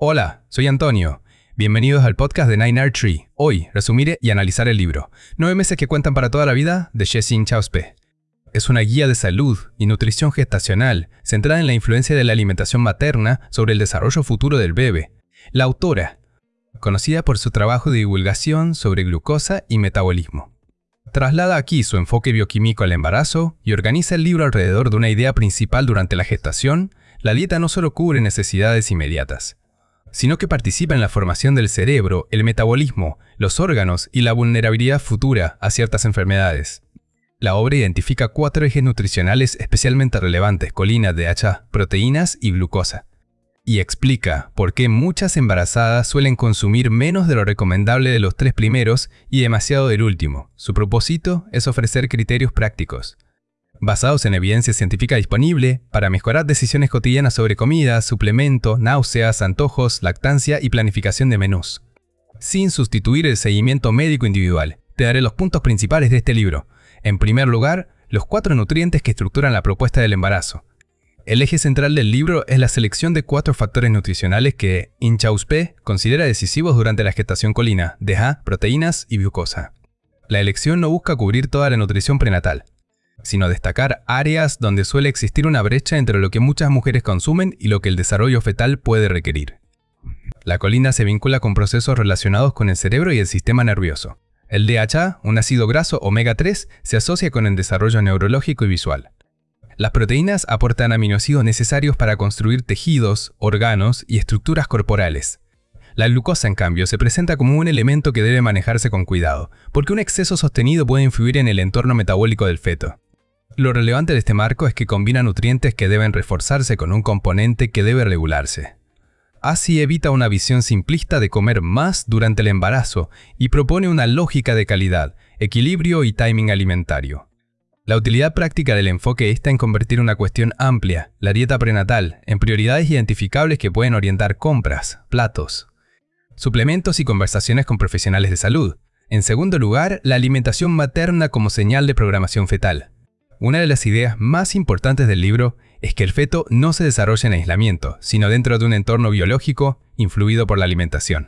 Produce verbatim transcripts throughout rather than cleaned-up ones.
Hola, soy Antonio. Bienvenidos al podcast de Nine Art Tree. Hoy resumiré y analizar el libro Nueve meses que cuentan para toda la vida de Jessie Inchauspé. Es una guía de salud y nutrición gestacional centrada en la influencia de la alimentación materna sobre el desarrollo futuro del bebé. La autora, conocida por su trabajo de divulgación sobre glucosa y metabolismo, traslada aquí su enfoque bioquímico al embarazo y organiza el libro alrededor de una idea principal durante la gestación. La dieta no solo cubre necesidades inmediatas, sino que participa en la formación del cerebro, el metabolismo, los órganos y la vulnerabilidad futura a ciertas enfermedades. La obra identifica cuatro ejes nutricionales especialmente relevantes: colina, D H A, proteínas y glucosa, y explica por qué muchas embarazadas suelen consumir menos de lo recomendable de los tres primeros y demasiado del último. Su propósito es ofrecer criterios prácticos, basados en evidencia científica disponible, para mejorar decisiones cotidianas sobre comida, suplemento, náuseas, antojos, lactancia y planificación de menús. Sin sustituir el seguimiento médico individual, te daré los puntos principales de este libro. En primer lugar, los cuatro nutrientes que estructuran la propuesta del embarazo. El eje central del libro es la selección de cuatro factores nutricionales que Inchauspé considera decisivos durante la gestación: colina, D H A, proteínas y glucosa. La elección no busca cubrir toda la nutrición prenatal, sino destacar áreas donde suele existir una brecha entre lo que muchas mujeres consumen y lo que el desarrollo fetal puede requerir. La colina se vincula con procesos relacionados con el cerebro y el sistema nervioso. El D H A, un ácido graso omega tres, se asocia con el desarrollo neurológico y visual. Las proteínas aportan aminoácidos necesarios para construir tejidos, órganos y estructuras corporales. La glucosa, en cambio, se presenta como un elemento que debe manejarse con cuidado, porque un exceso sostenido puede influir en el entorno metabólico del feto. Lo relevante de este marco es que combina nutrientes que deben reforzarse con un componente que debe regularse. Así evita una visión simplista de comer más durante el embarazo y propone una lógica de calidad, equilibrio y timing alimentario. La utilidad práctica del enfoque está en convertir una cuestión amplia, la dieta prenatal, en prioridades identificables que pueden orientar compras, platos, suplementos y conversaciones con profesionales de salud. En segundo lugar, la alimentación materna como señal de programación fetal. Una de las ideas más importantes del libro es que el feto no se desarrolla en aislamiento, sino dentro de un entorno biológico influido por la alimentación.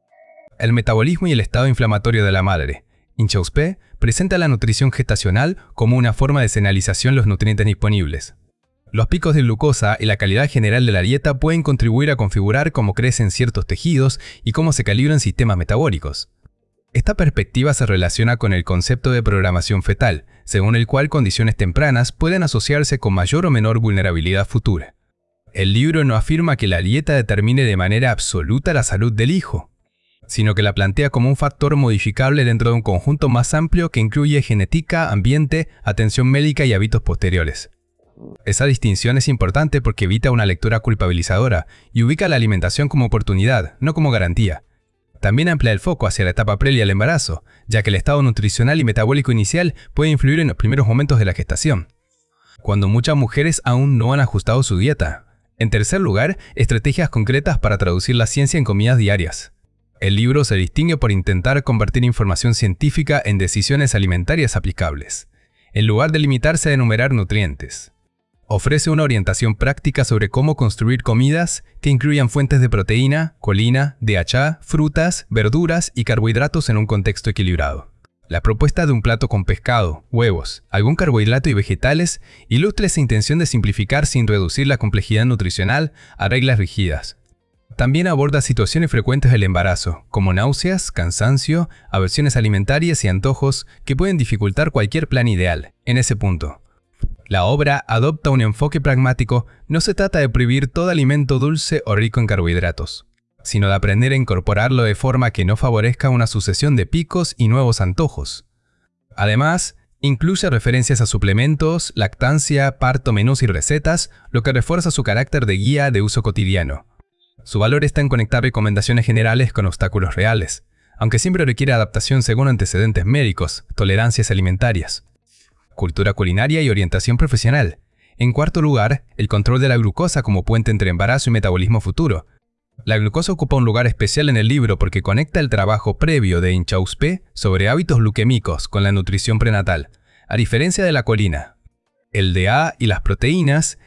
El metabolismo y el estado inflamatorio de la madre. Inchauspé presenta la nutrición gestacional como una forma de señalización de los nutrientes disponibles. Los picos de glucosa y la calidad general de la dieta pueden contribuir a configurar cómo crecen ciertos tejidos y cómo se calibran sistemas metabólicos. Esta perspectiva se relaciona con el concepto de programación fetal, según el cual condiciones tempranas pueden asociarse con mayor o menor vulnerabilidad futura. El libro no afirma que la dieta determine de manera absoluta la salud del hijo, sino que la plantea como un factor modificable dentro de un conjunto más amplio que incluye genética, ambiente, atención médica y hábitos posteriores. Esa distinción es importante porque evita una lectura culpabilizadora y ubica la alimentación como oportunidad, no como garantía. También amplía el foco hacia la etapa previa al embarazo, ya que el estado nutricional y metabólico inicial puede influir en los primeros momentos de la gestación, cuando muchas mujeres aún no han ajustado su dieta. En tercer lugar, estrategias concretas para traducir la ciencia en comidas diarias. El libro se distingue por intentar convertir información científica en decisiones alimentarias aplicables, en lugar de limitarse a enumerar nutrientes. Ofrece una orientación práctica sobre cómo construir comidas que incluyan fuentes de proteína, colina, D H A, frutas, verduras y carbohidratos en un contexto equilibrado. La propuesta de un plato con pescado, huevos, algún carbohidrato y vegetales ilustra esa intención de simplificar sin reducir la complejidad nutricional a reglas rígidas. También aborda situaciones frecuentes del embarazo, como náuseas, cansancio, aversiones alimentarias y antojos que pueden dificultar cualquier plan ideal. En ese punto, la obra adopta un enfoque pragmático. No se trata de prohibir todo alimento dulce o rico en carbohidratos, sino de aprender a incorporarlo de forma que no favorezca una sucesión de picos y nuevos antojos. Además, incluye referencias a suplementos, lactancia, parto, menús y recetas, lo que refuerza su carácter de guía de uso cotidiano. Su valor está en conectar recomendaciones generales con obstáculos reales, aunque siempre requiere adaptación según antecedentes médicos, tolerancias alimentarias, cultura culinaria y orientación profesional. En cuarto lugar, el control de la glucosa como puente entre embarazo y metabolismo futuro. La glucosa ocupa un lugar especial en el libro porque conecta el trabajo previo de Inchauspé sobre hábitos glucémicos con la nutrición prenatal. A diferencia de la colina, el D H A y las proteínas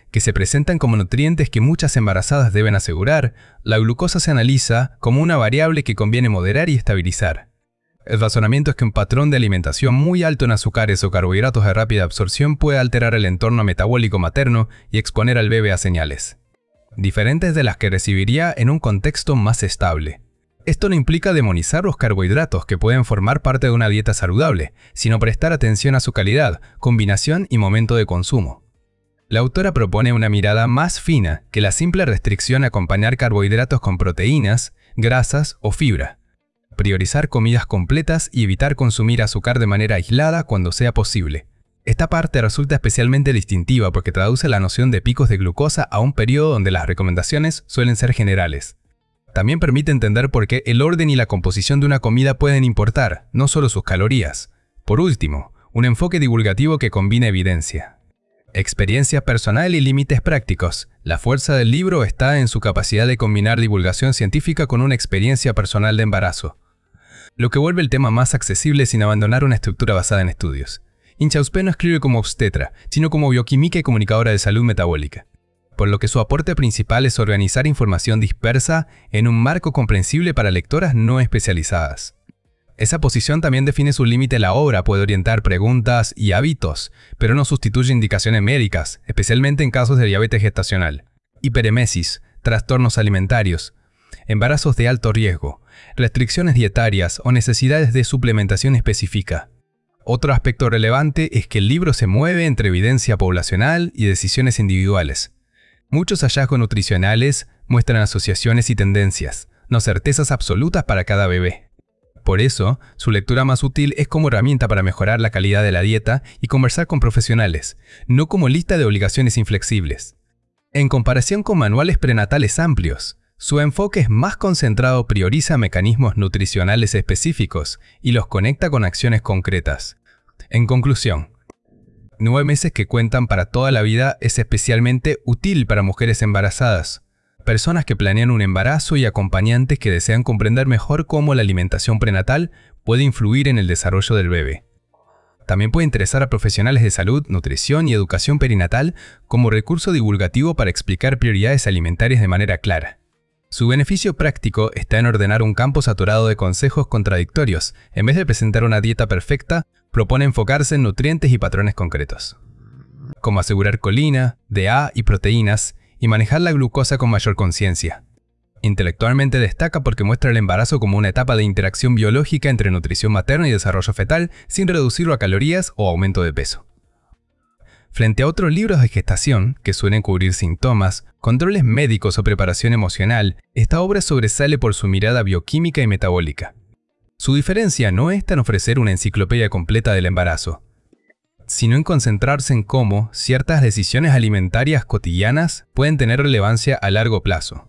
que se presentan como nutrientes que muchas embarazadas deben asegurar, la glucosa se analiza como una variable que conviene moderar y estabilizar. El razonamiento es que un patrón de alimentación muy alto en azúcares o carbohidratos de rápida absorción puede alterar el entorno metabólico materno y exponer al bebé a señales diferentes de las que recibiría en un contexto más estable. Esto no implica demonizar los carbohidratos que pueden formar parte de una dieta saludable, sino prestar atención a su calidad, combinación y momento de consumo. La autora propone una mirada más fina que la simple restricción a acompañar carbohidratos con proteínas, grasas o fibra. Priorizar comidas completas y evitar consumir azúcar de manera aislada cuando sea posible. Esta parte resulta especialmente distintiva porque traduce la noción de picos de glucosa a un periodo donde las recomendaciones suelen ser generales. También permite entender por qué el orden y la composición de una comida pueden importar, no solo sus calorías. Por último, un enfoque divulgativo que combina evidencia, experiencia personal y límites prácticos. La fuerza del libro está en su capacidad de combinar divulgación científica con una experiencia personal de embarazo, lo que vuelve el tema más accesible sin abandonar una estructura basada en estudios. Inchauspé no escribe como obstetra, sino como bioquímica y comunicadora de salud metabólica, por lo que su aporte principal es organizar información dispersa en un marco comprensible para lectoras no especializadas. Esa posición también define su límite. La obra puede orientar preguntas y hábitos, pero no sustituye indicaciones médicas, especialmente en casos de diabetes gestacional, hiperemesis, trastornos alimentarios, embarazos de alto riesgo, restricciones dietarias o necesidades de suplementación específica. Otro aspecto relevante es que el libro se mueve entre evidencia poblacional y decisiones individuales. Muchos hallazgos nutricionales muestran asociaciones y tendencias, no certezas absolutas para cada bebé. Por eso, su lectura más útil es como herramienta para mejorar la calidad de la dieta y conversar con profesionales, no como lista de obligaciones inflexibles. En comparación con manuales prenatales amplios, su enfoque es más concentrado, prioriza mecanismos nutricionales específicos y los conecta con acciones concretas. En conclusión, nueve meses que cuentan para toda la vida es especialmente útil para mujeres embarazadas, personas que planean un embarazo y acompañantes que desean comprender mejor cómo la alimentación prenatal puede influir en el desarrollo del bebé. También puede interesar a profesionales de salud, nutrición y educación perinatal como recurso divulgativo para explicar prioridades alimentarias de manera clara. Su beneficio práctico está en ordenar un campo saturado de consejos contradictorios. En vez de presentar una dieta perfecta, propone enfocarse en nutrientes y patrones concretos, como asegurar colina, D A y proteínas, y manejar la glucosa con mayor conciencia. Intelectualmente destaca porque muestra el embarazo como una etapa de interacción biológica entre nutrición materna y desarrollo fetal, sin reducirlo a calorías o aumento de peso. Frente a otros libros de gestación, que suelen cubrir síntomas, controles médicos o preparación emocional, esta obra sobresale por su mirada bioquímica y metabólica. Su diferencia no está en ofrecer una enciclopedia completa del embarazo, sino en concentrarse en cómo ciertas decisiones alimentarias cotidianas pueden tener relevancia a largo plazo.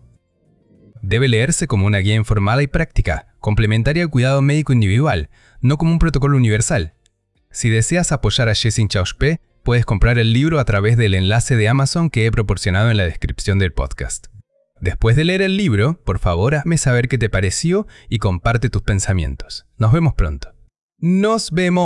Debe leerse como una guía informada y práctica, complementaria al cuidado médico individual, no como un protocolo universal. Si deseas apoyar a Jessie Inchauspé, puedes comprar el libro a través del enlace de Amazon que he proporcionado en la descripción del podcast. Después de leer el libro, por favor hazme saber qué te pareció y comparte tus pensamientos. Nos vemos pronto. ¡Nos vemos!